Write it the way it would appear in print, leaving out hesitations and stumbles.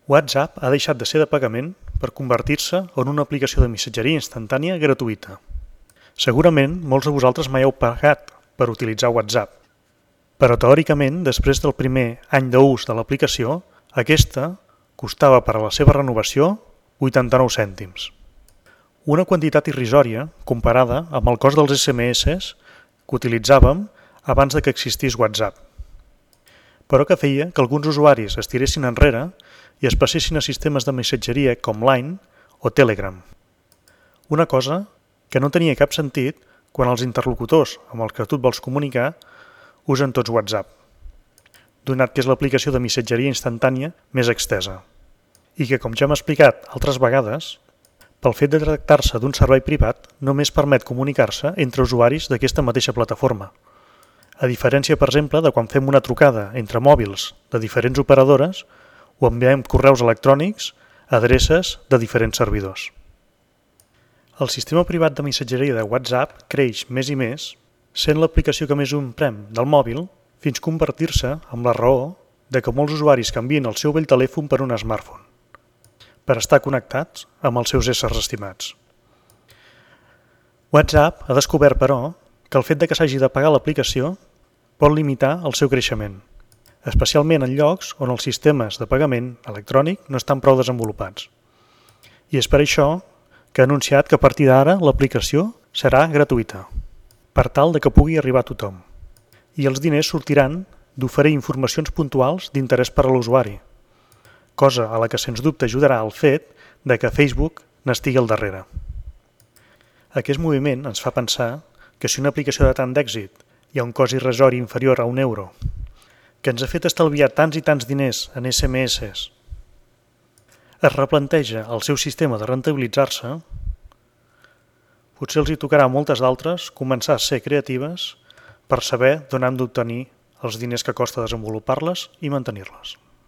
WhatsApp ha deixat de ser de pagament per convertir-se en una aplicació de missatgeria instantània gratuïta. Segurament molts de vosaltres mai heu pagat per utilitzar WhatsApp, però teòricament, després del primer any d'ús de l'aplicació, aquesta costava per a la seva renovació 89 cèntims. Una quantitat irrisòria comparada amb el cost dels SMS que utilitzàvem abans de que existís WhatsApp, però que feia que alguns usuaris es tiressin enrere i es passessin a sistemes de missatgeria com Line o Telegram. Una cosa que no tenia cap sentit quan els interlocutors amb els que tu et vols comunicar usen tots WhatsApp, donat que és l'aplicació de missatgeria instantània més extesa, i que, com ja hem explicat altres vegades, pel fet de tractar-se d'un servei privat només permet comunicar-se entre usuaris d'aquesta mateixa plataforma, a diferència, per exemple, de quan fem una trucada entre mòbils de diferents operadores o enviem correus electrònics a adreces de diferents servidors. El sistema privat de missatgeria de WhatsApp creix més i més, sent l'aplicació que més emprem del mòbil fins convertir-se en la raó de que molts usuaris canvien el seu vell telèfon per un smartphone, per estar connectats amb els seus éssers estimats. WhatsApp ha descobert, però, que el fet de que s'hagi de pagar l'aplicació pot limitar el seu creixement, especialment en llocs on els sistemes de pagament electrònic no estan prou desenvolupats. I és per això que ha anunciat que a partir d'ara l'aplicació serà gratuïta, per tal de que pugui arribar a tothom. I els diners sortiran d'oferir informacions puntuals d'interès per a l'usuari, cosa a la que sens dubte ajudarà el fet de que Facebook n'estigui al darrere. Aquest moviment ens fa pensar que si una aplicació de tant d'èxit hi ha un cost irrisori inferior a €1, que ens ha fet estalviar tants i tants diners en SMS, es replanteja el seu sistema de rentabilitzar-se, potser els hi tocarà a moltes d'altres començar a ser creatives per saber d'on han d'obtenir els diners que costa desenvolupar-les i mantenir-les.